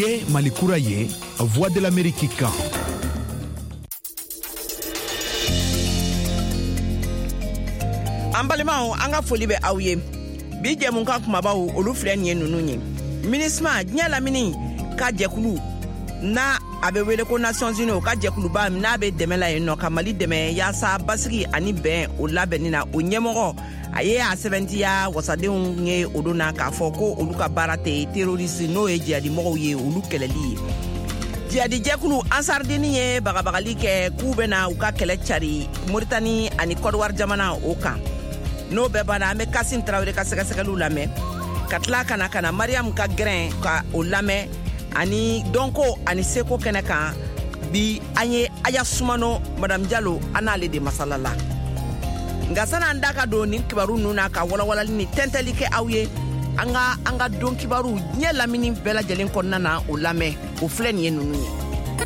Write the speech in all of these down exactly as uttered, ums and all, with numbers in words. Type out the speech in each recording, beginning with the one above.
Niye Malikura ye, Voix de l'Amérique kan. An balimaw an ka foli bɛ aw ye. Bi jɛmukan kumabaw olu filɛ nin ye nunu ye. MINUSMA diɲɛ lamini ka jɛkulu na a bɛ wele ko Nations Unies ka jɛkuluba n'a bɛ dɛmɛ la yen nɔ ka Mali dɛmɛ yaasa basigi ani bɛn o labɛnni na o ɲɛmɔgɔ a ye a sɛbɛntiya wasadenw ye o don na k'a fɔ ko olu ka baara tɛ terroriste n'o ye jihadimɔgɔw ye olu kɛlɛli ye. Jihadi jɛkulu Ansardini ye bagabagali kɛ k'u bɛna u ka kɛlɛ cari Mauritanie ani Côte d'Ivoire jamana o kan. N'o bɛɛ banna an bɛ Kasim Tarawele ka sɛgɛsɛgɛliw lamɛn ka tila kana kana Mariam ka gɛrɛn ka o lamɛn ani dɔnko ani seko kɛnɛ kan bi an ye Aya Sumano Madame Diallo an n'ale de masala la. Nka sani an da ka don nin kibaru ninnu na ka walawalali ni tɛntɛli kɛ aw ye an ka an ka don kibaru diɲɛ lamini bɛɛ lajɛlen kɔnɔna na o lamɛn o filɛ nin ye ninnu ye.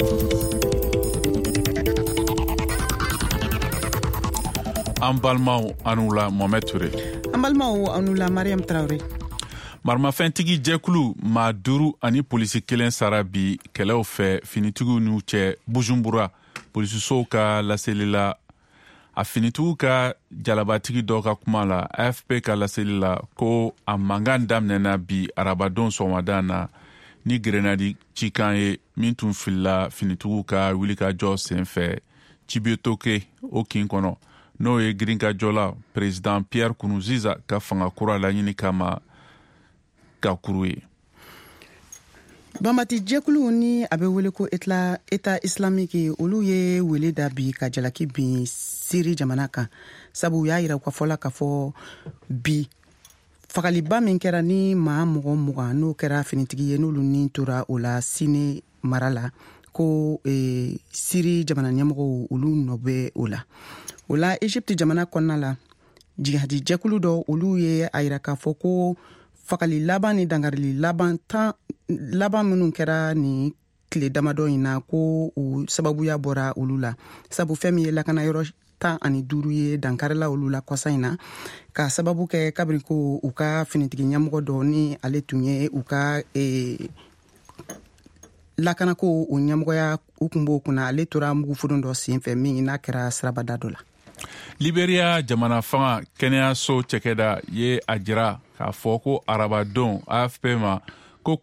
An balimaw anu la Mohamed Touré. An balimaw anu la Mariam Traoré. Marimafɛntigi jɛkulu maa duuru ani polisi kelen sara bi kɛlɛw fɛ finitigiw n'u cɛ Bujumbura polisisow ka laseli la. A finitigiw ka jalabatigi dɔ ka kuma la A F P ka laseli la ko a mankan daminɛna bi arabadon sɔgɔmada na ni grenadi cikan ye min tun filila finitigiw ka wulikajɔ senfɛ Cibiotoke o kin kɔnɔ. N'o ye girinkajɔ la Président Pierre Nkurunziza ka fanga kura laɲini kama ka kuru ye. Bamati jɛkulu ni a bɛ wele ko État islamique olu ye wele da bi ka jalaki bin Siri jamana kan sabu y'a yira ka fɔla ka fɔ bi fagaliba min kɛra ni maa mɔgɔ mugan n'o kɛra finitigi ye n'olu ni tora o la Sine mara la ko eh, Siri jamana ɲɛmɔgɔw olu nɔ bɛ o la. O la Egypte jamana kɔnɔna la jihadi jɛkulu dɔ olu ye a yira k'a fɔ ko fagali laban ni dangarili laban tan laban minnu kɛra ni tile damadɔ in na ko u sababuya bɔra olu la sabu fɛn min ye lakana yɔrɔ tan ani duuru ye dankarila olu la kɔsa in na ka sababu kɛ kabiri ko u ka finitigi ɲɛmɔgɔ dɔ ni ale tun ye u ka eh, lakana ko o ɲɛmɔgɔya u kun b'o kunna ale tora mugufudun dɔ senfɛ min n'a kɛra sirabada dɔ la. Liberia jamana fanga kɛnɛyaso cɛkɛda ye a jira k'a fɔ ko arabadon A F P ma ko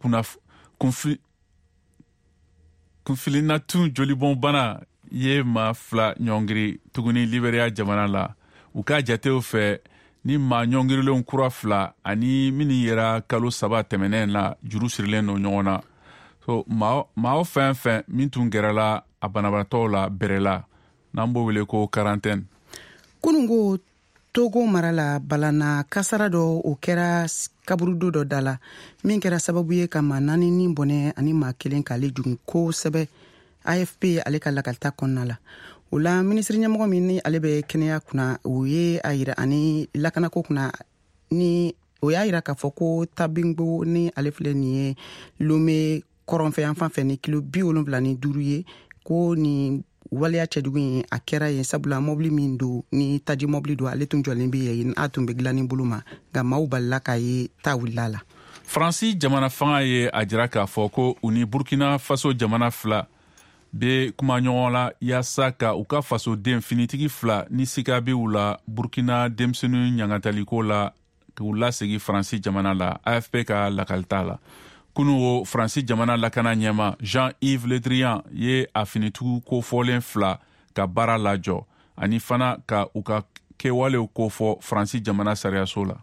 kunfilinatun jolibɔn bana ye maa fila ɲɔngiri tuguni Liberia jamana la. U ka jatew fɛ ni maa ɲɔngirilenw kura fila ani minnu yera kalo saba tɛmɛnɛn na juru sirilen no ɲɔgɔn na. So maa fɛn fɛn min tun gɛrɛla a banabaatɔw la bɛrɛla n'an b'o wele ko quarantaine. Kunungo Togo mara la balana kasara dɔ o kɛra kaburudo dɔ da la min kɛra sababu ye ka maa naani ni bɔnɛ ani maa kelen k'ale jugun kosɛbɛ A F P ale ka lakalita kɔnɔna la. O la minisiri ɲɛmɔgɔ min ni ale bɛ kɛnɛya kunna o ye a yira ani lakanako kunna ni o y'a yira k'a fɔ ko Tabingbo ni ale filɛ nin ye Lome kɔrɔnfɛ yan fan fɛ ni kilo bi wolonwula ni duuru ye ko ni waleya cɛjugu in a kɛra yen sabula mobili min don ni taji mobili don ale tun jɔlen bɛ yen a tun bɛ dilanni bolo ma nka maaw balila k'a ye ta wulila la. Faransi jamana fanga ye a jira k'a fɔ ko u ni Burkina Faso jamana fila bɛ kuma ɲɔgɔn la yaasa ka u ka fasoden finitigi fila ni siga bɛ u la Burkina denmisɛnninw ɲangataliko la k'u lasegi Faransi jamana la A F P ka lakalita la. Kunu o Faransi jamana lakana ɲɛma Jean-Yves Le Drian ye a finitigiw kofɔlen fila ka baara lajɔ ani fana ka u ka kɛwalew kofɔ Faransi jamana sariyaso la.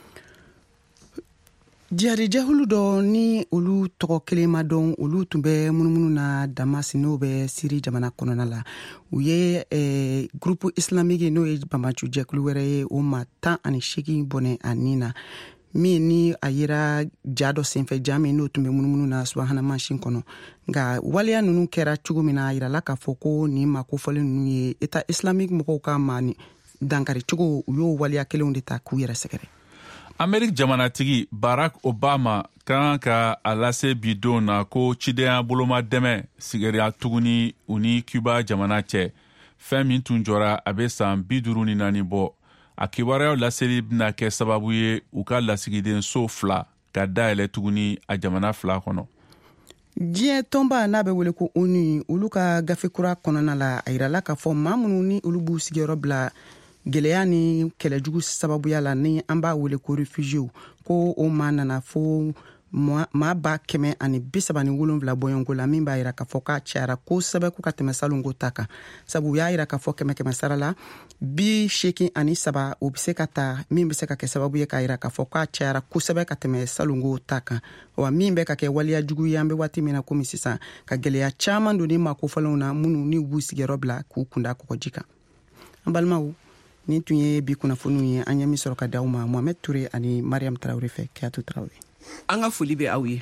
Jihadi jɛkulu dɔ ni olu tɔgɔ kelen ma dɔn olu tun bɛ munumunu na Damas n'o bɛ Siri jamana kɔnɔna la. U ye eh, groupe islamique n'o ye Bamacu jɛkulu wɛrɛ ye o ma tan ani seegin bɔnɛ a nin na. Min ni a yera ja dɔ senfɛ ja min n'o tun bɛ munumunu na subahana mansin kɔnɔ nka waleya ninnu kɛra cogo min na a yirala k'a fɔ ko nin ma kofɔlen ninnu ye État islamique mɔgɔw ka ma dankari cogo u y'o waleya kelenw de ta k'u yɛrɛ sɛgɛrɛ. Amerik jamanatigi Barack Obama kan ka a lase bi don na ko cidenya boloma dɛmɛ sigɛriya tuguni u ni Cuba jamana cɛ fɛn min tun jɔra a bɛ san bi duuru ni naani bɔ. A kibaruyaw laseli bɛna kɛ sababu ye u ka lasigiden so fila ka dayɛlɛ tuguni a jamana fila kɔnɔ. diɲɛ tɔnba n'a bɛ wele ko onu olu ka gafe kura kɔnɔna la a yirala k'a fɔ maa minnu ni olu b'u sigiyɔrɔ bila gɛlɛya ni kɛlɛjugu sababuya la ni an b'a wele ko refugiés ko o maa nana fo maa ba kɛmɛ ani bi saba ni wolonwula bɔɲɔngo la min b'a yira k'a fɔ k'a cayara kosɛbɛ ko ka tɛmɛ salongo ta kan sabu u y'a yira k'a fɔ kɛmɛ kɛmɛ sara la bi seegin ani saba o bɛ se ka ta min bɛ se ka kɛ sababu ye k'a yira k'a fɔ k'a cayara kosɛbɛ ka tɛmɛ salongo ta kan wa min bɛ ka kɛ waliya jugu ye an bɛ waati min na komi sisan ka gɛlɛya caman don ni maakofɔlenw na minnu ni b'u sigiyɔrɔ bila k'u kunda kɔgɔji kan an balimaw nin tun ye bi kunnafoniw ye an ye min sɔrɔ ka di aw ma Mohamed Ture ani Mariam Traore fɛ Kiyatu Traore. An ka foli bɛ aw ye.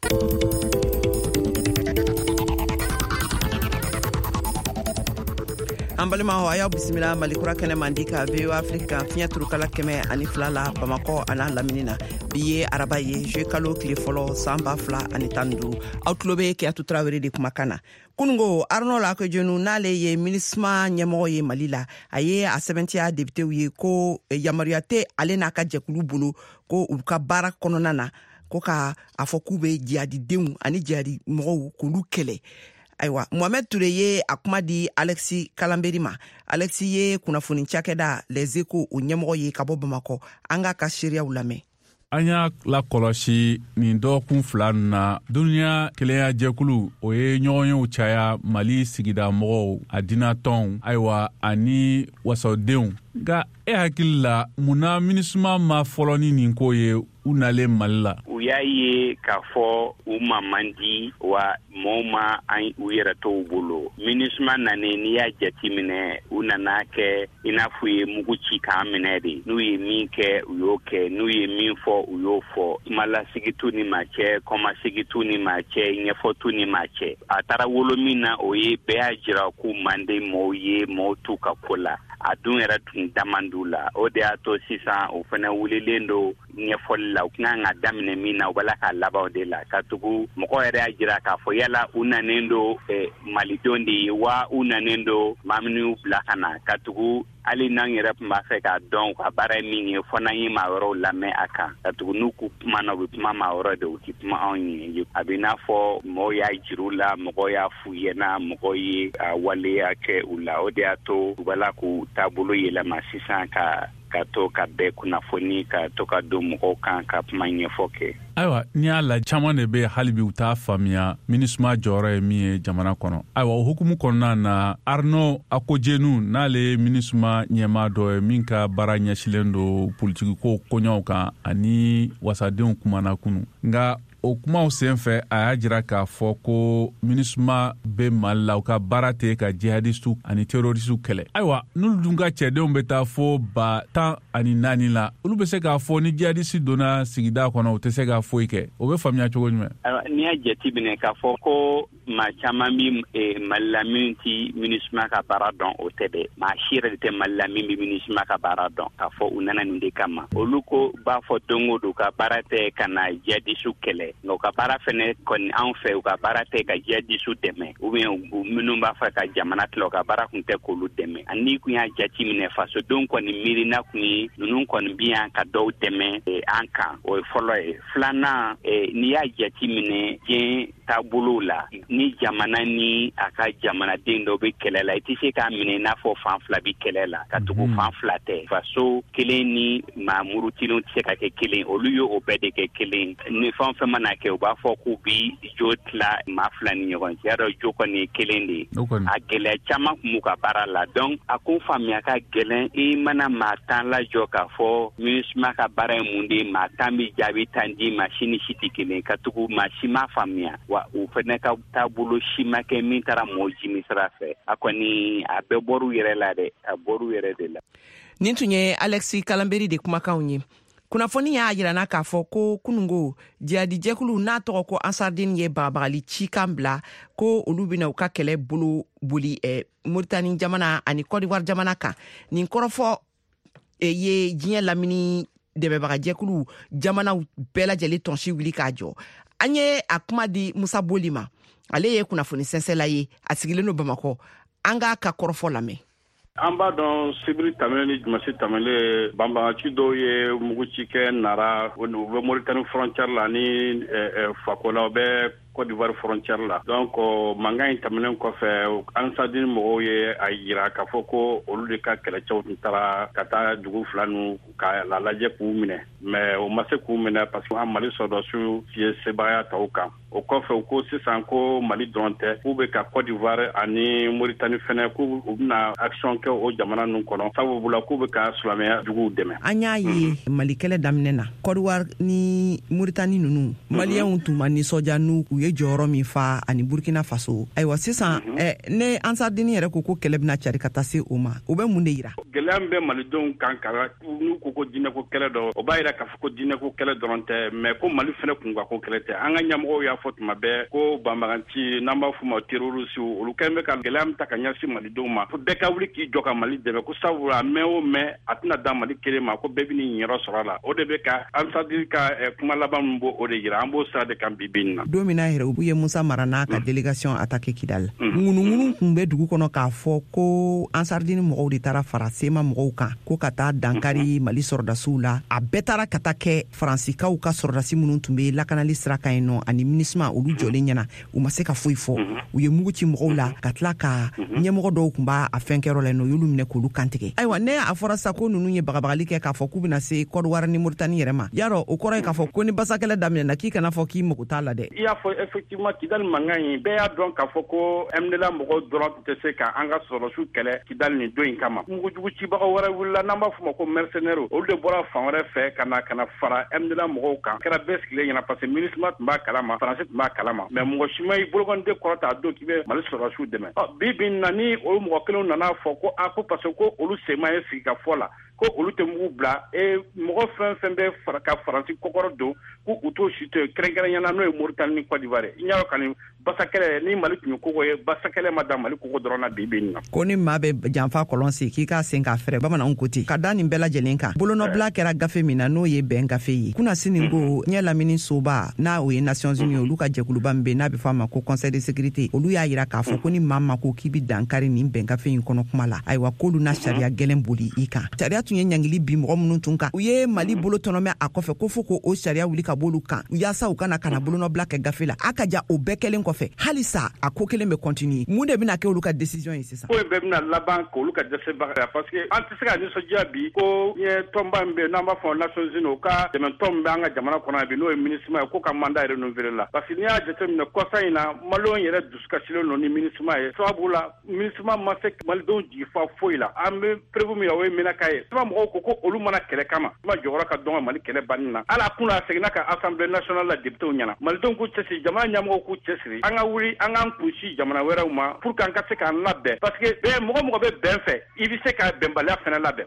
An balima a y'a bisimila Malikura kɛnɛ mandi ka V O A Afrique fiɲɛ turukala kɛmɛ ani fila la Bamakɔ a n'a lamini na bi ye araba ye juillet kalo tile fɔlɔ san ba fila ani tan ni duuru aw tulo bɛ Kiyatu Traore de kumakan na. Kunungo Arnaud Lakejonu n'ale ye MINUSMA ɲɛmɔgɔ ye Mali la a ye a sɛbɛntiya députéw ye ko yamaruya tɛ ale n'a ka jɛkulu bolo ko u ka baara kɔnɔna na ko ka a fɔ k'u bɛ jihadidenw ani jihadi mɔgɔw k'olu kɛlɛ. Ayiwa Mohamed Ture ye a kuma di Alexis Kalanberi ma. Alexis ye kunnafoni cakɛda Les Echos o ɲɛmɔgɔ ye ka bɔ Bamakɔ. An ka ka seereyaw lamɛn. An y'a lakɔlɔsi nin dɔgɔkun fila na duniya kelenya jɛkulu o ye ɲɔgɔnyew caya Mali sigida mɔgɔw a dinatɔnw ayiwa ani wasadenw nka e hakili la mun na MINUSMA ma fɔlɔ ni nin ko ye u nalen Mali la. U y'a ye k'a fɔ u ma man di wa mɔɔw ma an u yɛrɛ t'u bolo. MINUSMA nanen n'i y'a jateminɛ u nana kɛ i n'a fɔ u ye mugu ci k'an minɛ de. N'u ye min kɛ u y'o kɛ, n'u ye min fɔ u y'o fɔ. Kumalasigi t'u ni ma cɛ, kɔmasigi t'u ni ma cɛ, ɲɛfɔ t'u ni ma cɛ. A taara wolo min na o ye bɛɛ y'a jira k'u man di mɔɔw ye, mɔɔw t'u ka ko la. A dun yɛrɛ tun daman d'u la. O de y'a to sisan o fana wulilen do ɲɛfɔli la. U kan ka daminɛ min na u bala ka laban o de la. Ka tugu mɔgɔ yɛrɛ y'a jira k'a fɔ yala u nanen do eh, malidenw de ye wa u nanen do maa minnu bila ka na. Ka tugu hali n'an yɛrɛ tun b'a fɛ k'a dɔn u ka baara ye min ye fɔ n'an ye maa wɛrɛw lamɛn a kan. Ka tugu n'u k'u kuma na u bɛ kuma maa wɛrɛ de u tɛ kuma anw ye. A bɛ n'a fɔ mɔgɔw y'a jir'u la, mɔgɔw y'a f'u ɲɛna, mɔgɔw ye a waleya kɛ u la. O de y'a to u bala k'u taabolo yɛlɛma sisan ka ka to ka bɛɛ kunnafoni ka to ka don mɔgɔw kan ka kuma ɲɛfɔ kɛ. Ayiwa n'i y'a la caman de bɛ hali bi u t'a faamuya MINUSMA jɔyɔrɔ ye min ye jamana kɔnɔ. Ayiwa o hukumu kɔnɔna na Arnaud Akojenu n'ale ye MINUSMA ɲɛmaa dɔ ye min ka baara ɲɛsilen don politiki ko koɲɛw kan ani wasadenw kumana kunu. Nka o kumaw senfɛ a y'a jira k'a fɔ ko MINUSMA bɛ Mali la u ka baara tɛ ka jihadistu ani terroristu kɛlɛ. Ayiwa n'olu dun ka cɛdenw bɛ taa fo ba tan ani naani la olu bɛ se k'a fɔ ni jihadistu donna sigida kɔnɔ u tɛ se k'a foyi kɛ o bɛ faamuya cogo jumɛn? N'i y'a jateminɛ k'a fɔ ko maa caman bɛ Mali la min tɛ MINUSMA ka baara dɔn o tɛ dɛ. Maa si yɛrɛ de tɛ Mali la min bɛ MINUSMA ka baara dɔn k'a fɔ u nana nin de kama. Olu ko b'a fɔ don o don ka baara tɛ ka na jihadistu kɛlɛ. Nka u ka baara fɛnɛ kɔni anw fɛ u ka baara tɛ ka jihadistu dɛmɛ ou bien minnu b'a fɛ ka jamana tila u ka baara kun tɛ k'olu dɛmɛ. Ani kun y'a jateminɛ fasodenw kɔni miirina kun ye ninnu kɔni bi yan ka dɔw dɛmɛ an kan o ye fɔlɔ ye. Filanan n'i y'a jateminɛ diɲɛ taabolo la ni jamana ni a ka jamanaden dɔw bɛ kɛlɛ la i tɛ se k'a minɛ i n'a fɔ fan fila bɛ kɛlɛ la ka tugu fan fila tɛ. Faso kelen ni maa murutilenw tɛ se ka kɛ kelen olu ye o bɛɛ de kɛ kelen ni fɛn fɛn mana kɛ u b'a fɔ k'u bi jo tila maa fila ni ɲɔgɔn cɛ. Yarɔ jo kɔni ye kelen de ye. A gɛlɛya caman kun b'u ka baara la donc a ko faamuya ka gɛlɛn i mana maa tan lajɔ k'a fɔ MINUSMA ka baara ye mun de ye maa tan bɛ jaabi tan di maa si ni si tɛ kelen ka tugu maa si ma faamuya wa u fana ka taabolo si ma kɛ min taara mɔgɔw jimi sira fɛ. A kɔni a bɛɛ bɔr'u yɛrɛ la dɛ a bɔr'u yɛrɛ de la. Nin tun ye Alexis Kalanberi de kumakanw ye. Kunnafoni y'a jirana k'a fɔ ko kunungo jihadi jɛkulu n'a tɔgɔ ko Ansardine ye bagabagali cikan bila ko olu bɛna u ka kɛlɛ bolo boli eh, Mauritanie jamana ani Côte d'Ivoire jamana kan. Nin kɔrɔfɔ eh, ye diɲɛ lamini dɛmɛbaga jɛkulu jamanaw bɛɛ lajɛlen tɔnsi wuli k'a jɔ. An ye a kuma di Musa Boli ma. Ale ye kunnafoni sɛnsɛla ye a sigilen no Bamakɔ. An k'a ka kɔrɔfɔ lamɛn. An b'a dɔn sibiri tɛmɛnen ni jumasi tɛmɛnen banbagaci dɔw ye mugu ci kɛ Nara u bɛ Mauritanie frontière la ni Fakola u bɛ Côte d'Ivoire frontière la donc mangan tamanen ko fe ansadin mo ye ayira ka foko olu de ka kala chaw tara kata dugu flanu ka la laje ku mine mais o mase ku mine parce que amali so do su tie sebaya tawka o ko fe ko sisan ko Mali dronte ku be ka Côte d'Ivoire ani Mauritanie fene ku na action ke o jamana nun kono sabu bula ku be ka Islamia dugu deme anya yi Mali kele damnena Côte d'Ivoire ni Mauritanie nunu Malien tuma ni soja nu u ye joro mi fa ani Burkina Faso aywa sisan eh ne ansardini yere ko ko kele bina chari katase o ma o be mun de yira gelambe Mali don kankara nu ko ko dine ko kele do o bayira ka ko dine ko kele doronte mais ko Mali fene kunga ko kele te anga nyamo ya fotuma be ko bambaranti namba fuma terroriste olu kembe ka gelam ta kanya si Mali do ma fo be ka wuli ki joka Mali de ko sawura me o me atina da Mali kele ma ko bebi ni nyero sorala o de be ka ansardini ka kuma laban mbo o de yira ambo sa de kan bibinna domina here u ye Musa Marana ka delegation attaque Kidal ngunu ngunu kumbe dugu kono ka fo ko ansardini mo de tara farasema mo kan ko kata dankari Mali sordasu la a betara kata ke fransika u ka sordasi munun tumbe la kanali sraka eno ani minisma olu jole nyana u maseka foifo u ye muguti mo la katla ka nyemo do kumba a fenkero le no yulu mine ko lu kantike aywa ne a forasa ko nunu ye bagabagali ke ka fo kubina se Côte d'Ivoire ni Mauritanie rema yaro o koro ka fo ko ni basakele damne na ki kana fo ki mo kutala de il y a effectivement Kidal mangani be ya don ka fo ko emdela mo droit te se ka anga soro su kele Kidal ni do in kama mu jugu ci ba wara wala namba fu ko mercenaire o de bora fanre fe kana kana fara emdela mo kan kera beskile yana parce que ministre ba kalama français ba kalama mais mo shimay bulgon de ko ta do kibe mal soro su deme bibin nani o mo kelo nana fo ko ako parce que olu sema e sika fola ko olu te mu bla e mo fen fen be fara ka français kokoro do ku uto shite krenkere yana no e Mauritanie Côte d'Ivoire inyaro kan basakele ni Mali tunu ko ye basakele madame Mali ko drona bibin na ko ni mabe janfa kolonsi ki ka senga fere bamana on koti kadani bela jelenka bolono bla kera gafe mina no ye ben gafe yi kuna siningo nyela mini soba na o Nations Unies olu ka jekulu bambe na be fama ko Conseil de sécurité olu ya yira ka fo ko ni mama ko kibi dankari ni ben gafe yin kono kuma la aywa ko lu na sharia gelen boli ika sharia tun nyangili bi mo munun tunka u ye Mali bolo tonome akofe ko fo ko o sharia wuli ka bolu kan u ya sa u kana kana bolono bla ke gafe la akaja o bekelen ko fe halisa akokele me continue mu de bina ke olu ka décision yi c'est ça ko be bina laban ko olu ka dese ba parce que antisika ni so jabi ko ye tomba mbe na ma fo Nations Unies ka de men tomba nga jamana ko na bi no ministre ma ko ka mandat renouveler la parce que ni a jete me ko sayina malo yere duska silo no ni ministre ma e sabula ministre ma ma se mal don ji fa foila ambe prevu mi yawe mina kai sama mo ko ko olu mana kele kama ma jogora ka don Mali kele banina ala kuna segna ka Assemblée nationale la député nyana mal don ko tesi jamana nyamo ko tesi anga wuri anga kushi jamana wera uma pour kan ka se ka labbe parce que be mo mo be ben fait il se ka bembala fena labbe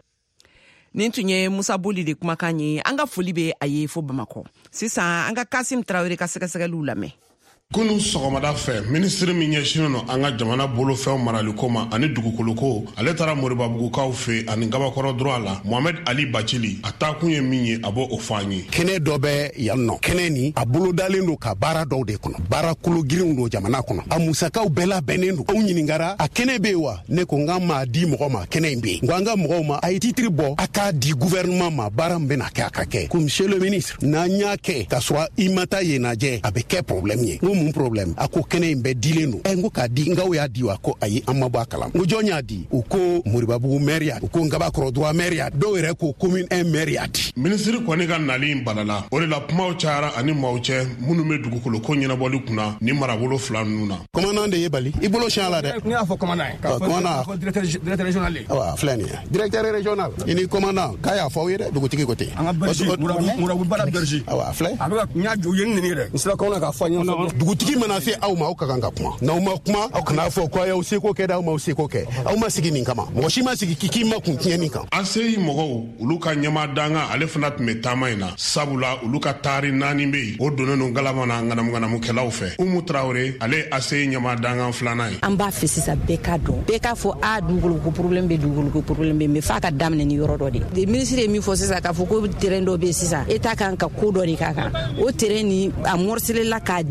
nintunye Musa Boli de kumakanyi anga foli be aye fo Bamako sisan anga Kasim Traoré ka sɛgɛsɛgɛ lu lamɛ kunu sɔgɔmada fɛ ministre min ɲɛsinen no an ka jamana bolofɛnw maraliko ma ani dugukoloko ale taara moribabugukaw fɛ ani gabakɔrɔ droit la Mohamed Ali Bacili a taa kun ye min ye a b'o o fɔ an ye kɛnɛ dɔ bɛ yan nɔ kɛnɛ ni a bolodalen do ka baara dɔw de kɔnɔ baara kolo girinw do jamana kɔnɔ a musakaw bɛɛ labɛnnen do anw ɲiningara a kɛnɛ be wa ne ko n ka ma di mɔgɔ ma kɛnɛ in be n ko an ka mɔgɔw ma a ye titiri bɔ a k'a di gouvernement ma baara min bena kɛ a ka kɛ ko monsieur le ministre n'an y'a kɛ k'a sɔrɔ i ma taa yen lajɛ a bɛ kɛ problème ye mun problème a ko kɛnɛ in bɛɛ dilen do ɛ n ko k'a di n kaw y'a di wa ko ayi an ma bɔ a kalan n ko jɔn y'a di u ko Moribabugu maire y'a di u ko Ngabakɔrɔ droit maire y'a di dɔw yɛrɛ ko commune un maire y'a di ministre kɔni ka nali in balala o de la kumaw cayara ani maaw cɛ minnu bɛ dugukoloko ɲɛnabɔli kunna ni marabolo fila ninnu na commandant de ye bali i bolo siɲɛ la dɛ ne y'a fɔ commandant ye k'a fɔ directeur régional ye awa filɛ nin ye directeur régional i ni commandant k'a y'a fɔ aw ye dɛ dugutigi ko ten an ka berger Moribabugu bala berger awa filɛ a bɛ ka n y'a jɔ u ye nin nin yɛrɛ n sera k'aw na k'a fɔ an ɲɛfɔ dugutigi mana se aw ma aw ka kan ka kuma n'aw ma kuma aw kana fɔ ko aw seko kɛ aw ma seko kɛ aw ma sigi nin kama mɔgɔ si ma sigi k'i ma kun tiɲɛni kan A C I mɔgɔw olu ka ɲɛma danga ale fana tun bɛ taama in na sabula olu ka taari naani bɛ yen o donnen don galama na ŋanamuŋanamukɛlaw fɛ Umu Traoré ale ye A C I ɲɛma dangan filanan ye an b'a fɛ sisan bɛɛ ka dɔn bɛɛ k'a fɔ a dugukolo ko problème bɛ dugukolo ko problème bɛ mais f'a ka daminɛ ni yɔrɔ dɔ de ministre ye min fɔ sisan k'a fɔ ko terrain dɔ bɛ sisan État kan ka ko dɔ de k'a kan o terrain ni a morceler la k'a di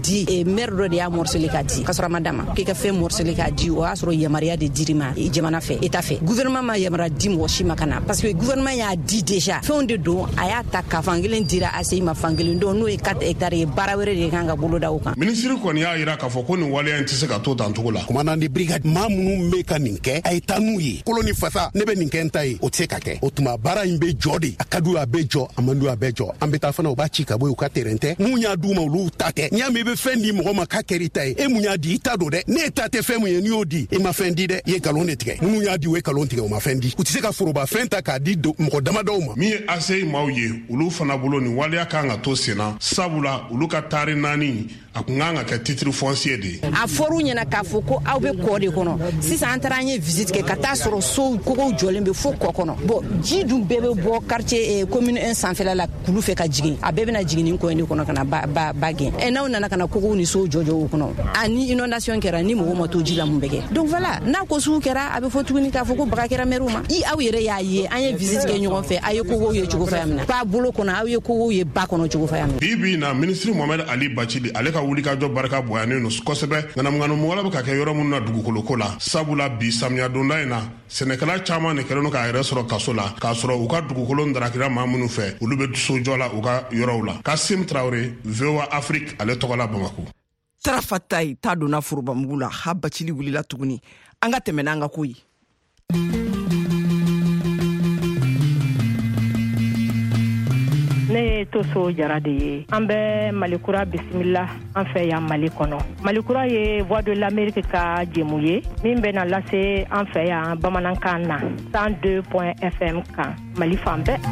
maire dɔ de y'a morcelé k'a di ka sɔrɔ a ma d'a ma k'i ka fɛn morcelé k'a di o y'a sɔrɔ yamaruya de dir'i ma jamana fɛ état fɛ gouvernement ma yamaruya di mɔgɔ si ma ka na parce que gouvernement y'a di déjà fɛnw de don a y'a ta ka fan kelen dira A C I ma fan kelen don n'o ye quatre hectares ye baara wɛrɛ de kan ka bolo da o kan. Ministre kɔni y'a yira k'a fɔ ko nin waleya in tɛ se ka to tan cogo la. Commandant de brigade maa minnu bɛ ka nin kɛ a ye taa n'u ye kolo ni fasa ne bɛ nin kɛ n ta ye o tɛ se ka kɛ o tuma baara in bɛ jɔ de a ka d'u ye a bɛ jɔ a man d'u ye a bɛ jɔ an bɛ taa fana u b'a ci ka bɔ yen u ka terrain tɛ mun y'a d'u ma olu ta tɛ n'i y'a mɛn i bɛ fɛn di mɔgɔ ma k'a kɛra i ta ye e mun y'a di i ta don dɛ ne ta tɛ fɛn mun ye n'i y'o di i ma fɛn di dɛ i ye nkalon de tigɛ minnu y'a di u ye nkalon tigɛ u ma fɛn di u tɛ se ka foroba fɛn ta k'a di mɔgɔ damadɔw ma. min ye A C I maaw ye olu fana bolo nin waleya kan ka to sen na sabula olu ka taari naani a kun kan ka kɛ titre foncier de ye. a fɔr'u ɲɛna k'a fɔ ko aw bɛ kɔ de kɔnɔ sisan an taara an ye visite kɛ ka taa sɔrɔ sow kogow jɔlen bɛ fo kɔ kɔnɔ bon ji dun bɛɛ bɛ bɔ quartier commune un sanfɛla la kulu fɛ ka jigin a bɛɛ bɛna jigin nin kɔ in de kɔnɔ ka na ba ba ba gɛn ɛ n'aw nana ka na kogow ni sow jɔjɔ o kɔnɔ a ni inondation kɛra ni mɔgɔw ma to ji la mun bɛ kɛ donc voilà n'a ko sugu kɛra a bɛ fɔ tuguni k'a fɔ ko baga kɛra maire ma i aw yɛrɛ y'a ye an ye visite kɛ ɲɔgɔn fɛ a ye kogow ye cogo fɛ yan minɛ ba bolo kɔnɔ aw ye kogow ye ba kɔnɔ cogo fɛ yan minɛ. bi bi na ministre Mohamed Ali Bachili ale ka wulikajɔ barika boyanen don kosɛbɛ ŋanamuŋanu mɔgɔla bɛ ka kɛ yɔrɔ minnu na dugukoloko la sabula bi samiya donda in na sɛnɛkɛla caman de kɛlen don k'a yɛrɛ sɔrɔ kaso la k'a sɔrɔ u ka dugukolo darakira maa minnu fɛ olu bɛ sojɔ la u ka yɔrɔw la. Kasim Traoré, V O A Afrique, ale tɔgɔ la Bamako. Tarafatayi ta donna forobamugu la ha Bachili wulila tuguni an ka tɛmɛ n'an ka ko ye. ne ye Toso Jara de ye an bɛ Malikura bisimila an fɛ yan Mali kɔnɔ. Malikura ye Voix de l'Amérique ka jɛmu ye min bɛna lase an fɛ yan bamanankan na cent deux point F M kan Mali fan bɛɛ.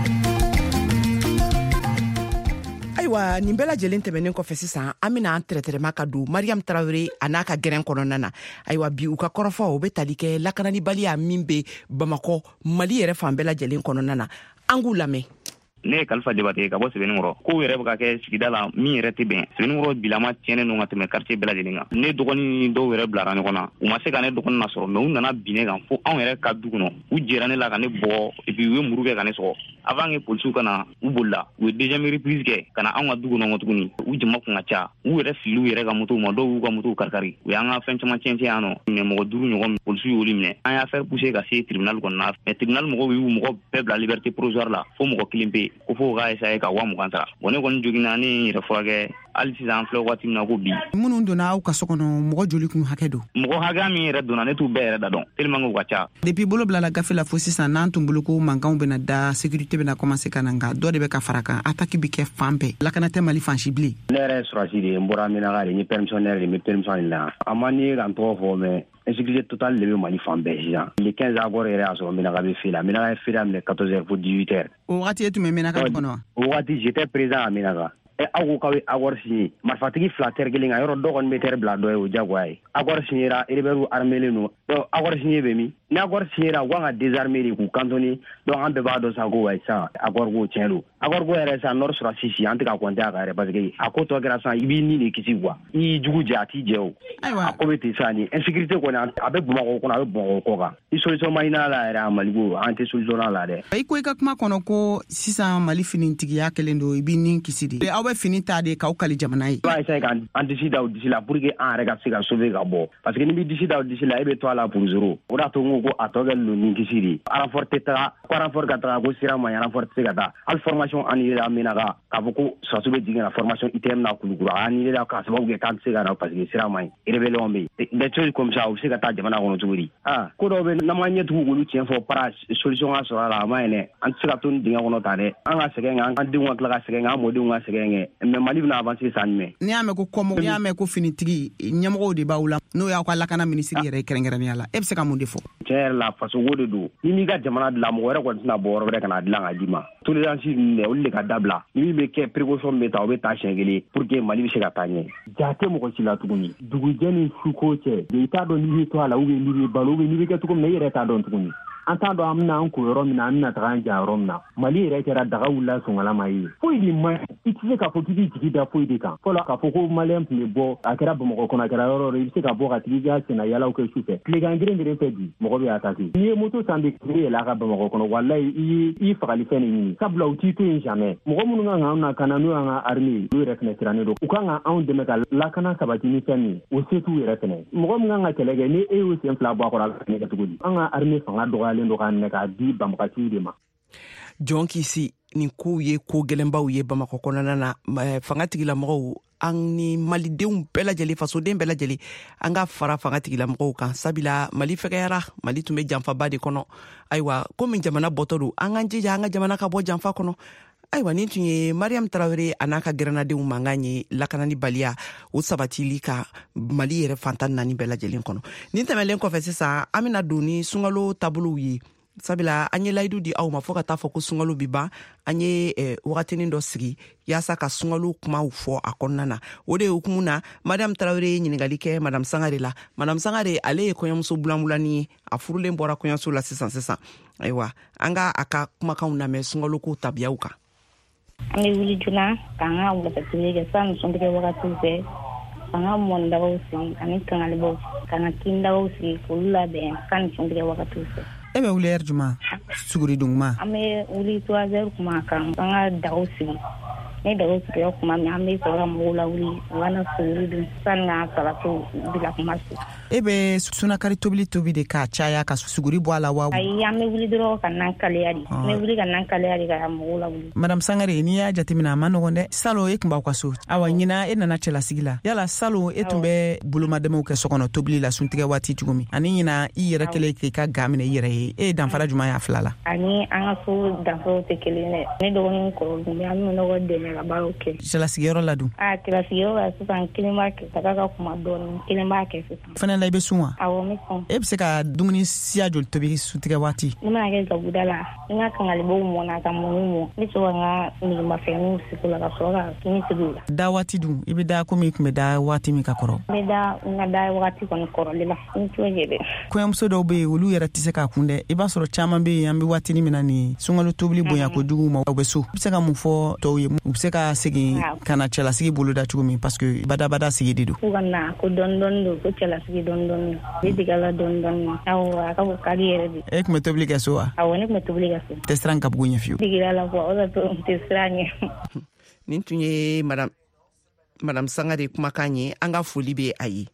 Ayiwa nin bɛɛ lajɛlen tɛmɛnen kɔfɛ sisan an bɛna an tɛrɛtɛrɛma ka don Mariam Traoré a n'a ka gɛrɛn kɔnɔna na. Ayiwa bi u ka kɔrɔfɔ o bɛ tali kɛ lakananibaliya min bɛ Bamakɔ Mali yɛrɛ fan bɛɛ lajɛlen kɔnɔna na an k'u lamɛn. Ne ye Kalifa Jabate ka bɔ Sɛbɛninkɔrɔ ko yɛrɛ bɛ ka kɛ sigida la min yɛrɛ tɛ bɛn Sɛbɛninkɔrɔ bilama tiɲɛnen don ka tɛmɛ quartier bɛɛ lajɛlen kan ne dɔgɔnin ni dɔw yɛrɛ bilara ɲɔgɔn na u ma se ka ne dɔgɔnin nasɔrɔ mais u nana bin ne kan fo anw yɛrɛ ka du kɔnɔ u jɛra ne la ka ne bɔ et puis u ye muru kɛ ka ne sɔgɔ avant que policiers ka na u bolila u ye deuxième reprise kɛ ka na anw ka du kɔnɔ tuguni u jama kun ka ca u yɛrɛ fili u yɛrɛ ka moto ma dɔw y'u ka moto karikari u y'an ka fɛn caman tiɲɛ yan nɔ mais mɔgɔ duuru ɲɔgɔn policiers y'olu minɛ an y'a fait pousser ka se tribunal kɔnɔna mais tribunal mɔgɔw y'u mɔgɔ bɛɛ bila liberté provisoire la fo mɔgɔ kelen pe ko fo ka essayer ka wa mugan sara bon ne kɔni joginna ne ye yɛrɛ furakɛ hali sisan an filɛ waati min na ko bi. minnu donna aw ka so kɔnɔ mɔgɔ joli kun hakɛ don. mɔgɔ hakɛ min yɛrɛ donna ne t'u bɛɛ yɛrɛ da dɔn tellement que u ka ca. depuis bolo bilala gafe la fo sisan n'an tun bolo ko mankanw bɛna da sécurité bɛna commencer ka na nka dɔ de bɛ ka fara kan attaque bi kɛ fan bɛɛ lakana tɛ Mali fan si bilen. ne yɛrɛ ye surasi de ye n bɔra Minaga de n ye permissionnaire de n bɛ permission de la a ma ni ka n tɔgɔ fɔ mais insécurité totale de bɛ Mali fan bɛɛ sisan le quinze accord yɛrɛ y'a sɔrɔ Minaga bɛ feu la Minaga ye feu daminɛ quatorze heures fo dix-huit heures. o wagati e tun bɛ Minaga kɔnɔ wa. o wagati j'étais présent à Minaga. e aw ko k'aw ye accord signé marifatigi fila terre kelen kan yɔrɔ dɔ kɔni bɛ terre bila dɔ ye o diyagoya ye accord signera rebelles armés don donc accord signé bɛ min ni accord signera u kan ka désarmer de k'u cantonner donc an bɛɛ b'a dɔn sa ko wayi sisan accord ko tiɲɛ don accord ko yɛrɛ sisan nord sur six an tɛ ka compter a kan yɛrɛ parce que a ko tɔ kɛra sisan i b'i ni de kisi quoi i y'i jugu jɛ a t'i jɛ o a ko bɛ ten sisan ni insécurité kɔni a bɛ Bamakɔ kɔnɔ a bɛ Bamakɔ kɔ kan i solution ma ɲini a la yɛrɛ a Maliko an tɛ solution a la dɛ. i ko i ka kuma kɔnɔ ko sisan Mali finitigiya kɛlen don i b'i ni kisi de aw bɛ fini ta de k'aw kali jamana ye. b'a essayer k'an disi da o disi la pour que an yɛrɛ ka se ka sauver ka bɔ parce que ni b'i disi da o disi la e bɛ to a la pour zéro o de y'a to n ko ko a tɔ kɛlen don ni kisi de renfort tɛ taga ko renfort ka taga ko sira ma ɲi renfort tɛ se ka taa hali formation annulée la Minaga k'a fɔ ko sɔrɔsiw bɛ jigin na formation I T M na Kulukura a annulé la k'a sababu kɛ k'an tɛ se ka na parce que sira ma ɲi rébellion bɛ yen des choses comme ça u bɛ se ka taa jamana kɔnɔ cogo di ah ko dɔw bɛ n'an ma ɲɛtugu k'olu tiɲɛ fɔ para solution ka sɔrɔ a la a ma ɲi dɛ an tɛ se ka to ni dingɛ kɔnɔ ta dɛ an ka sɛgɛn kɛ an denw ka tila ka sɛgɛn kɛ an mɔdenw ka sɛgɛn kɛ mais Mali bɛna avancer san jumɛn. n'i y'a mɛn ko kɔmɔgɔ n'i y'a mɛn ko finitigi ɲɛmɔgɔw de b'aw la n'o y'aw ka lakana minisiri yɛrɛ kɛrɛnkɛrɛnnenya la e bɛ se ka mun de fɔ. tiɲɛ yɛrɛ la faso ko de don ni m'i ka jamana dilan mɔgɔ wɛrɛ kɔni tɛna bɔ yɔrɔ wɛrɛ ka na dilan ka d'i ma tolérance ninnu dɛ olu de ka dabila ni min bɛ kɛ précaution bɛ ta o bɛ taa siɲɛ kelen pour que Mali bɛ se ka taa ɲɛ. ja tɛ mɔgɔ si la tuguni dugujɛ ni suko cɛ i t'a dɔn n'i bɛ to a la ou bien n'i bɛ balo ou bien n'i bɛ kɛ cogo min na i yɛrɛ t'a dɔn tuguni an t'a dɔn an bɛna an ko yɔrɔ min na an bɛna taga an ja yɔrɔ min na Mali yɛrɛ kɛra daga wulila sɔngɔlama ye foyi de ma i tɛ se k'a fɔ k'i b'i jigi da foyi de kan fɔlɔ k'a fɔ ko maliyɛn tun bɛ bɔ a kɛra Bamakɔ kɔnɔ a kɛra yɔrɔ yɔrɔ i bɛ se ka bɔ ka tigi ka sɛnɛyalaw kɛ su fɛ tilegan geren-geren fɛ bi mɔgɔ bɛ attaqué n'i ye moto san bi k'i yɛlɛ a ka Bamakɔ kɔnɔ walayi i i fagali fɛn de ɲini sabula u t'i to yen jamais mɔgɔ minnu kan ka anw na kana n'o y'an ka armée olu yɛrɛ fɛnɛ sirannen don u kan ka anw dɛmɛ ka lakana sabati ni fɛn min o se t'u yɛrɛ fɛnɛ mɔgɔ min kan ka kɛlɛ kɛ ni e y'o sen fila bɔ a kɔrɔ a bɛ kɛnɛ kɛ cogo di an ka armée fanga dɔgɔyalen don k'a minɛ k'a di banbagatiw de ma Jɔn Kisi nin kow ye ko gɛlɛnbaw ye Bamakɔ kɔnɔna na fanga tigilamɔgɔw an ni malidenw bɛɛ lajɛlen fasoden bɛɛ lajɛlen an ka fara fanga tigilamɔgɔw kan sabila Mali fɛgɛyara Mali tun bɛ janfaba de kɔnɔ ayiwa komi jamana bɔtɔ don an ka jija an ka jamana ka bɔ janfa kɔnɔ ayiwa nin tun ye Mariam Traoré a n'a ka gɛrɛnadenw mankan ye lakanani baliya o sabatili ka Mali yɛrɛ fantan naani bɛɛ lajɛlen kɔnɔ nin tɛmɛlen kɔfɛ sisan an bɛna don ni sunkalo taabolow ye sabila an ye layidu di aw ma fɔ ka taa fɔ ko sunkalo bi ban an ye eh, wagatinin dɔ sigi yaasa ka sunkalo kumaw fɔ a kɔnɔna na o de hukumu na Madame Traoré ye ɲininkali kɛ Madame Sangare la Madame Sangare ale ye kɔɲɔmuso bulanbulani ye a furulen bɔra kɔɲɔso la sisan sisan ayiwa an ka a ka kumakanw lamɛn sunkalo ko tabiyaw kan an bɛ wuli joona k'an ka wulatafini kɛ sani suntigɛ wagatiw fɛ k'an ka mɔnidagaw sigi ani kangalibaw k'an ka kindagaw sigi k'olu labɛn sani suntigɛ wagatiw fɛ e bɛ wuli heure juma suguri dunguma an bɛ wuli trois heures kuma kan an ka dagaw sigi ne dagaw sigiyɔrɔ kuma min an bɛ sɔrɔ ka mɔgɔw lawuli u ka na suguri dun sani ka salatu bila kuma se e bɛ sunakari tobili tobi de k'a caya ka suguri bɔ a la wa ayi an bɛ wuli dɔrɔn ka nan kaleya de an bɛ wuli ka nan kaleya de ka mɔgɔw lawuli Madame Sangare n'i y'a jateminɛ a ma nɔgɔn dɛ salon e tun b'aw ka so awa ɲina e nana cɛlasigi la yala salon e tun bɛ bolomadɛmɛw kɛ sɔkɔnɔ tobili la suntigɛ waati cogo min ani ɲina i yɛrɛ kɛlen k'i ka ga minɛ i yɛrɛ ye e danfara jumɛn y'a fila la ani an ka so danfaraw tɛ kelen dɛ ne dɔgɔnin kɔrɔ dun an bɛ ɲɔgɔn dɛmɛ ka baaraw kɛ cɛlasigiyɔrɔ la dun a cɛlasigiyɔrɔ la sisan kelen b'a kɛ ka ka kuma dɔɔnin kelen b'a kɛ sisan fɛnɛ la i bɛ sun wa awɔ n bɛ sun e bɛ se ka dumuni siya joli tobi suntigɛ waati ne mana kɛ gabuda la n ka kangalibaw mɔna ka mɔniw mɔ ne bɛ se ka n ka negemafɛnniw sigi o la ka sɔrɔ ka fini sigi o la da waati dun i bɛ da komi i tun bɛ da waati min ka kɔrɔ n bɛ da n ka da waati kɔni kɔrɔlen la n t'o ye dɛ kɔɲɔmuso dɔw bɛ yen olu yɛrɛ tɛ se k'a kun dɛ i b'a sɔrɔ caman bɛ yen an bɛ waatinin min na nin sunkalo tobili bonya kojugu ma u bɛ so u bɛ se ka mun fɔ tɔw ye u bɛ se ka segin ka na cɛlasigi bolo da cogo min parce que badabada sigi de don ko ka na ko dɔɔnin dɔɔnin don ko cɛlasigi dɔɔnin dɔɔnin ne dege la dɔɔnin dɔɔnin awɔ a ka bɔ kadi yɛrɛ de e tun bɛ tobili kɛ so wa awɔ ne tun bɛ tobili kɛ so tɛ siran ka bugu ɲɛ fiyewu degera la kuwa o de to n tɛ siran ɲɛ nin tun ye Madame Madame Sangare kumakan ye an ka foli bɛ a ye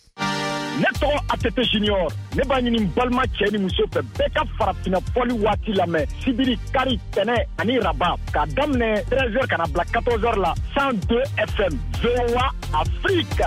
ne tɔgɔ Atete Junior ne b'a ɲini balima cɛ ni muso fɛ bɛɛ ka farafina fɔli waati lamɛn sibiri kari tɛnɛ ani raba k'a daminɛ treize heures ka na bila quatorze heures la cent deux F M V O A Afrique.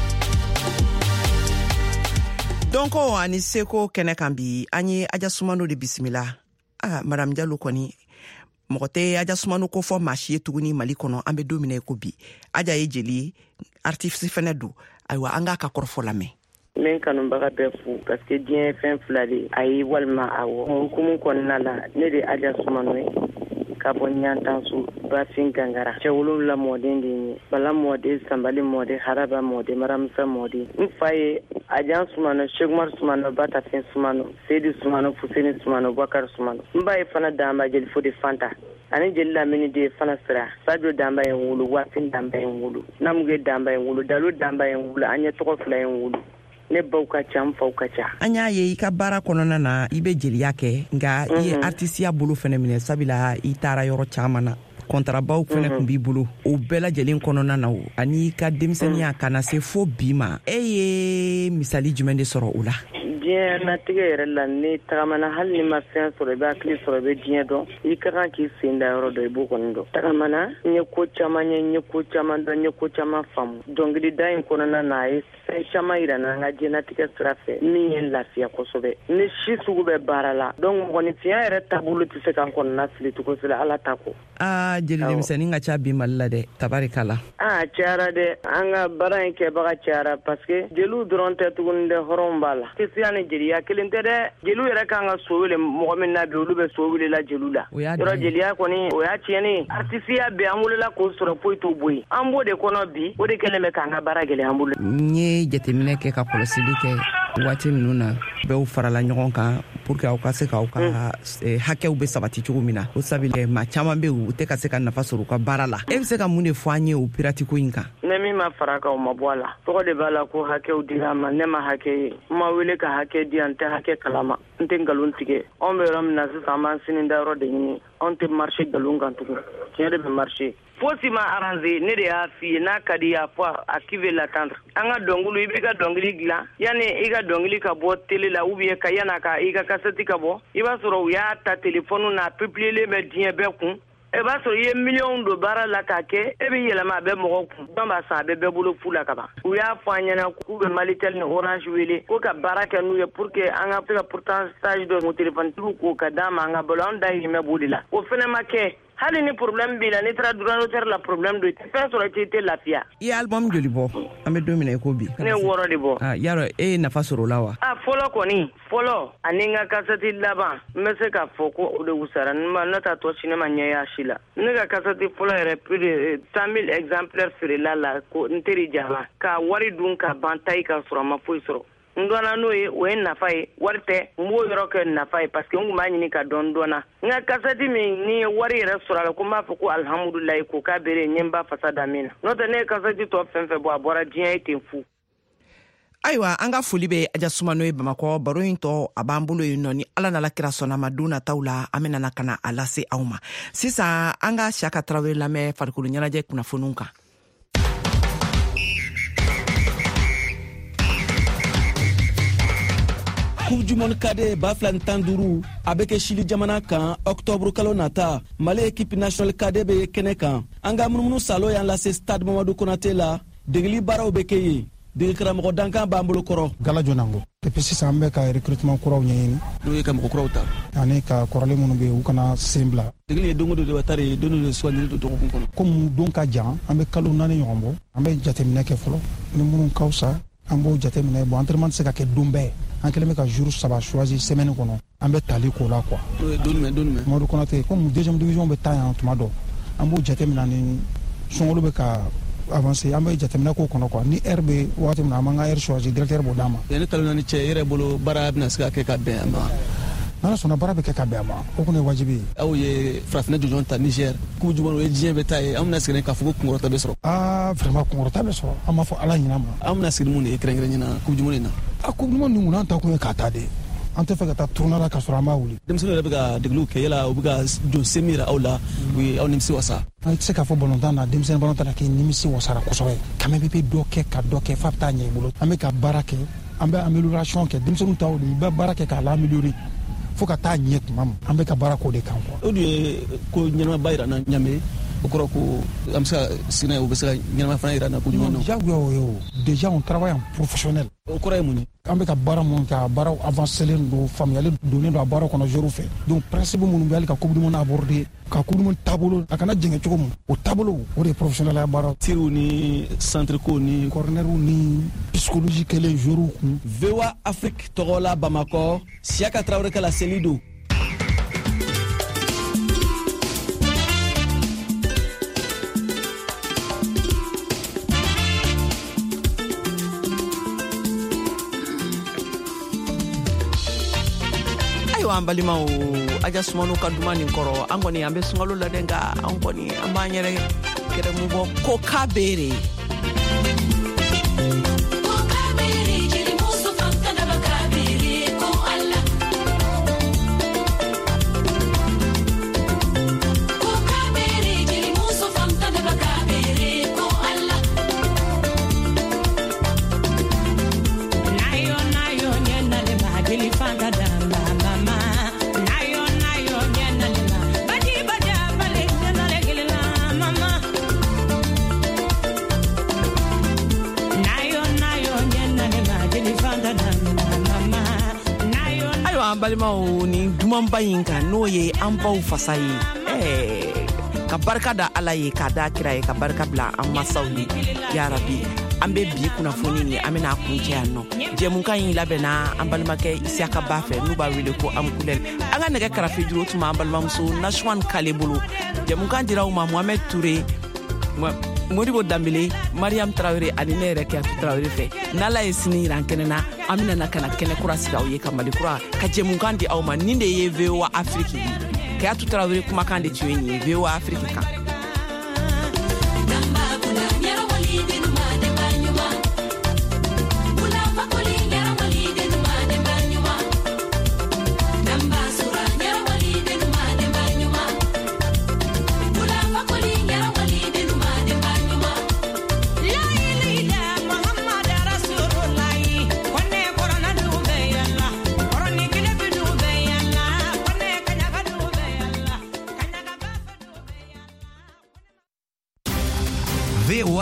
donc ani seko kɛnɛ kan bi an ye Aja Sumano de bisimila ah Madame Diallo kɔni mɔgɔ tɛ Aja Sumano ko fɔ maa si ye tuguni Mali kɔnɔ an bɛ don min na ko bi Aja ye jeli ye artiste fɛnɛ don ayiwa an k'a ka kɔrɔfɔ lamɛn n bɛ n kanubaga bɛɛ fo parce que diɲɛ ye fɛn fila de ayi walima awɔ hukumu kɔnɔna la ne de Aja Sumano ye ka bɔ Ɲantansu Bafin Gangara cɛ wolonwula mɔden de ye Bala mɔden Sanbali mɔden Haraba mɔden Maramusa mɔden n fa ye Aja Sumano Shegumar Sumano Batafin Sumano Seydi Sumano Fuseni Sumano Bakar Sumano n ba ye fana Damba Jeli Fode Fanta ani Jeli Lamini de fana sira Sadio Damba ye n wolo Wasin Damba ye n wolo Namuge Damba ye n wolo Dalo Damba ye n wolo an ye tɔgɔ fila ye n wolo ne baw ka ca n faw ka ca an y'a ye i ka baara kɔnɔna na i bɛ jeliya kɛ nka i ye artisiya bolo fɛnɛ minɛ sabila i taara yɔrɔ caman na kɔntarabaw fɛnɛ tun b'i bolo o bɛɛ lajɛlen kɔnɔna na o ani ka denmisɛnniya ka na se fo bi ma e ye misali jumɛn de sɔrɔ o la diɲɛ natigɛ yɛrɛ la ni tagamana hali ni ma fɛn sɔrɔ i bɛ hakili sɔrɔ i bɛ diɲɛ dɔn i ka kan k'i sen da yɔrɔ dɔ i b'o kɔni dɔn tagamana n ye ko caman ye n ye ko caman dɔn n ye ko caman faamu dɔnkilida in kɔnɔna na a ye fɛn caman yira n na an ka diɲɛnatigɛ sira fɛ min ye n lafiya kosɛbɛ ni si sugu bɛ baara la donc mɔgɔninfinya yɛrɛ taabolo tɛ se k'an kɔnɔna fili cogo si la ala ta ko aa jeli denmisɛnnin ka ca bi Mali la dɛ tabarikala aa cayara dɛ an ka baara in kɛbaga cayara parce que jeliw dɔrɔn tɛ tuguni dɛ hɔrɔnw b'a la kisiya ni jeliya kelen tɛ dɛ jeliw yɛrɛ kan ka so wele mɔgɔ min na bi olu bɛ so welela jeliw la yɔrɔ jeliya kɔni o y'a tiɲɛni artisiya bɛ an wolola k'o sɔrɔ foyi t'o bɔ yen an b'o de kɔnɔ bi o de kɛlen bɛ k'an ka baara gɛlɛya an bolo n ye jateminɛ kɛ ka kɔlɔsili kɛ waati minnu na bɛɛ farala ɲɔgɔn kan pour que aw ka se k'aw ka hakɛw bɛ sabati cogo min na o sabila maa caman bɛ u tɛ ka se ka nafa sɔrɔ u ka baara la e bɛ se ka mun de fɔ an ye o pirati ko in kan ne min ma fara kan o ma bɔ a la tɔgɔ de b'a la ko hakɛw dira ma ne ma hakɛ ye n ma wele ka hakɛ di an tɛ hakɛ kalama n tɛ nkalon tigɛ anw bɛ yɔrɔ min na sisan an b'an sini da yɔrɔ de ɲini anw tɛ marché nkalon kan tugun tiɲɛ de bɛ marché fosi ma arranger ne de y'a f'i ye n'a ka di y'a fɔ a qui veut l'attendre an ka dɔnkili i bɛ ka dɔnkili dilan yanni i ka dɔnkili ka bɔ télé la ou bien ka yana ka i ka kasɛti ka bɔ i b'a sɔrɔ u y'a ta téléphone na publier bɛ diɲɛ bɛɛ kun e b'a sɔrɔ i ye miliyɔn don baara la k'a kɛ e bɛ yɛlɛma a bɛ mɔgɔw kun dɔn b'a san a bɛ bɛɛ bolo fu la ka ban u y'a fɔ an ɲɛna k'u bɛ Malitel ni Orange wele ko ka baara kɛ n'u ye pour que an ka se ka pourcentage dɔ mu téléphone tigiw k'o ka d'an ma an ka balo an dahirimɛ b'o de la o fɛnɛ ma kɛ hali ni problème b'i la ni taara droit la problème do fɛn sɔrɔ i tɛ lafiya i ye album joli bɔ an bɛ don min na i ko bi ne wɔɔrɔ de bɔ ah yarɔ e ye nafa sɔrɔ o la wa ah fɔlɔ kɔni fɔlɔ ani n ka kasɛti laban n bɛ se k'a fɔ ko o de wusara ne ta tɔ si ne ma ɲɛya si la ne ka kasɛti fɔlɔ yɛrɛ plus de cent mille exemplaires feerela la ko n teri jama ka wari dun ka ban tayi ka sɔrɔ a ma foyi sɔrɔ n dɔnna n'o ye o ye nafa ye wari tɛ n b'o yɔrɔ kɛ nafa ye parce que n kun b'a ɲini ka dɔn dɔnna n ka kasɛti min ni ye wari yɛrɛ sɔrɔ a la ko n b'a fɔ ko alhamdulilayi ko k'a bere ɲɛ n b'a fasa da min na n'o tɛ ne ye kasɛti tɔ fɛn fɛn bɔ a bɔra diɲɛ ye ten fu ayiwa an ka foli bɛ Aja Sumano ye Bamakɔ baro in tɔ a b'an bolo yen nɔ ni ala n'ala kira sɔnna ma don nataw la an bɛna ka na a lase aw ma sisan an ka Siyaka Tarawele lamɛn farikolo ɲɛnajɛ kunnafoniw kan Coupe du monde cadet ba fila ni tan duuru a bɛ kɛ Chili jamana kan octobre kalo nata Mali équipe nationale cadet bɛ kɛnɛ kan an ka munumunu salo y'an lase stade Mamadou Konaté la degeli baaraw bɛ kɛ yen degeli karamɔgɔ dankan b'an bolo kɔrɔ Gala Jonango depuis sisan an bɛ ka recrutement kuraw ɲɛɲini n'o ye ka mɔgɔ kuraw ta ani ka kɔrɔlen minnu bɛ yen u kana sen bila degeli ye dongo do de watari don do sugandili do dɔgɔkun kɔnɔ comme don ka jan an bɛ kalo naani ɲɔgɔn bɔ an bɛ jateminɛ kɛ fɔlɔ ni minnu ka fisa an b'o jateminɛ bon entraînement tɛ se ka kɛ don bɛɛ an kɛlen bɛ ka jour saba choisir semaine kɔnɔ an bɛ tali k'o la quoi don jumɛn don jumɛn Mamadou Konaté comme deuxième division bɛ taa yan tuma dɔ an b'o jateminɛ ni sunkalo bɛ ka avancer an bɛ jateminɛ k'o kɔnɔ quoi ni heure bɛ waati min na an b'an ka heure choisir directeur b'o d'an ma yanni kalo naani cɛ e yɛrɛ bolo baara bɛna se ka kɛ ka bɛn a ma n'ala sɔnna baara bɛ kɛ ka bɛn a ma o kɔni ye wajibi ye aw ye farafinna jɔnjɔn ta Niger coupe du monde o ye diɲɛ bɛɛ ta ye an bɛna segin k'a fɔ ko kunkɔrɔta bɛ sɔrɔ ah vraiment kunkɔrɔta bɛ sɔrɔ an b'a fɔ ala ɲin'a ma an bɛna segin mun de ye kɛrɛnkɛrɛnnen na coupe du monde in na a coupe du monde nin kun an ta kun ye k'a ta de an tɛ fɛ ka taa tournoi la ka sɔrɔ an b'a wuli denmisɛnninw yɛrɛ bɛ ka degeliw kɛ yala u bɛ ka jɔn se min yira aw la u ye aw nimisi wasa an tɛ se k'a fɔ balontan na denmisɛnnin balontan na k'i nimisi wasara kosɛbɛ quand même i bɛ dɔ kɛ ka dɔ kɛ f'a bɛ taa ɲɛ i bolo an bɛ ka baara kɛ an bɛ amélioration kɛ denmisɛnninw ta o de i bɛ baara kɛ k'a l'améliorer fo ka taa ɲɛ tuma min an bɛ ka baara k'o de kan quoi o dun ye ko ɲɛnamaba yira na Ɲame o kɔrɔ ko an bɛ se ka sinɛ u bɛ se ka ɲɛnama fana yira na ko ɲuman non diyagoya o ye o déjà on travaille en professionnel o kɔrɔ ye mun ye an bɛ ka baara minnu kɛ a baaraw avancelen don faamuyali donnen don a baara kɔnɔ joueurs fɛ donc principe minnu bɛ hali ka coupe du monde aborder ka coupe du monde taabolo a kana jɛngɛ cogo min o taabolo o de ye professionnel ya baara tiriw ni centre ko ni cornerw ni psychologie kɛlen joueurs kun V O A Afrique tɔgɔ la Bamakɔ Siyaka Tarawele ka la seli don an balimaw Aja Sumano ka duman nin kɔrɔ an kɔni an bɛ sunkalo la dɛ nka an kɔni an b'an yɛrɛ gɛrɛmu bɔ ko k'a beere balimaw ni dumanba in kan n'o ye an baw fasa ye ɛɛ ka barika da ala ye k'a da kira ye ka barika bila an masaw ye yarabi an bɛ bi kunnafoni ni an bɛna kuncɛ yan nɔ jɛmukan in labɛnna an balimakɛ Isiyaka ba fɛ n'u b'a wele ko Amkulɛri an ka nɛgɛ karafe juru tuma an balimamuso Nasuwan Kale bolo jɛmukan dira u ma Mohamed Ture Modibo Dambele, Mariam Traoré ani ne yɛrɛ Keyatu Traoré fɛ n'Ala ye sini yiran kɛnɛ na an bɛna na kana kɛnɛ kura sigi aw ye ka Mali kura ka jɛmukan di aw ma nin de ye V O A Afrique ye Keyatu Traoré kumakan de tun ye nin ye V O A Afrique kan